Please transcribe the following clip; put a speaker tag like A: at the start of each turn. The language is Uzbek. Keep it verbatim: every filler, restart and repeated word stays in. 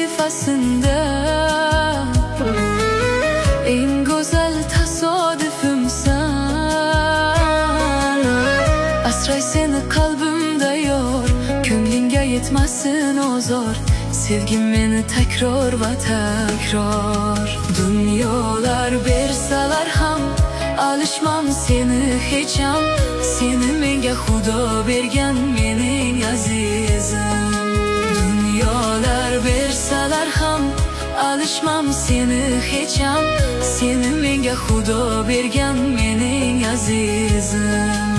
A: sahifasında. En güzel tasodifimsan, asray seni kalbimde yor. Ko'nglingga yetmasin o zor, sevgim meni takror va takror. Dunyolar bersalar ham alishmam seni hecham. Seni menga Xudo bergan mening azizim. Dunyolar bersalar ham alishmam seni hecham. Seni menga Xudo bergan mening azizim.